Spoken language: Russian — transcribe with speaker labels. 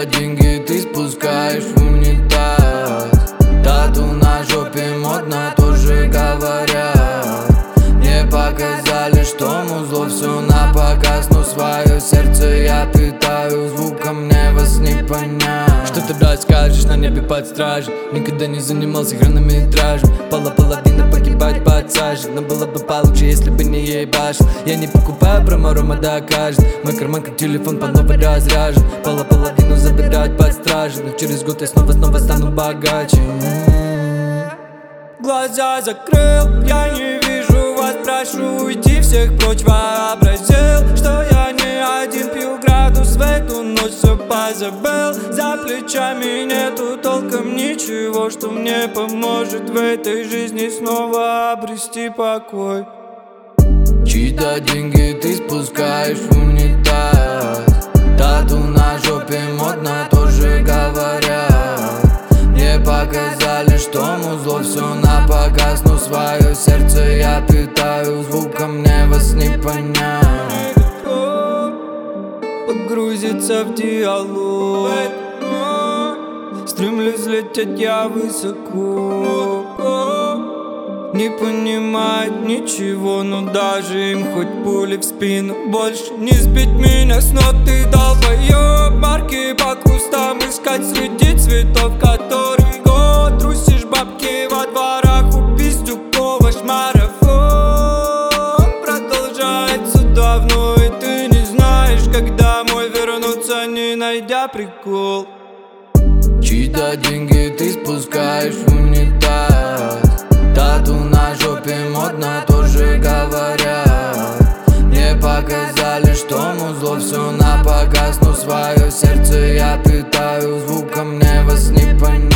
Speaker 1: Чьи-то деньги ты спускаешь в унитаз. Тату на жопе модно, тоже говорят. Мне показали, что музло все на показ, но свое сердце я питаю звуком, мне вас не понять.
Speaker 2: Что ты, брат, скажешь на небе под стражей? Никогда не занимался хронометражем. Половина погибать под сажей. Но было бы получше, если бы не ебашил. Я не покупаю промо, Рома докажет. Мой карман как телефон по новой разряжен. Половину забирать под стражей. Но через год я снова стану богаче.
Speaker 3: Глаза закрыл, я не вижу вас, прошу уйти, всех прочь вообразил, что я не один, пью градус в эту ночь, все позабыл. За плечами нету толком ничего, что мне поможет в этой жизни снова обрести покой.
Speaker 1: Чьи-то деньги ты спускаешь в унитаз. Тату на жопе модно, тоже говорят. Мне показали, что музло все на показ, но свое сердце я питаю звуком, мне вас не понять.
Speaker 3: Погрузиться в диалог, стремлюсь взлететь я высоко. Не понимает ничего, но даже им хоть пули в спину. Больше не сбить меня с ног, ты долбоёб. Марки по кустам искать среди цветов, который год. Трусишь бабки во дворах у пиздюков, ваш марафон продолжается давно, и ты не знаешь, когда мой вернуться, не найдя прикол.
Speaker 1: Чьи-то деньги ты спускаешь в унитаз. Тату на жопе модно, тоже говорят. Мне показали, что музло все на показ, но свое сердце я питаю звуком, мне вас не понять.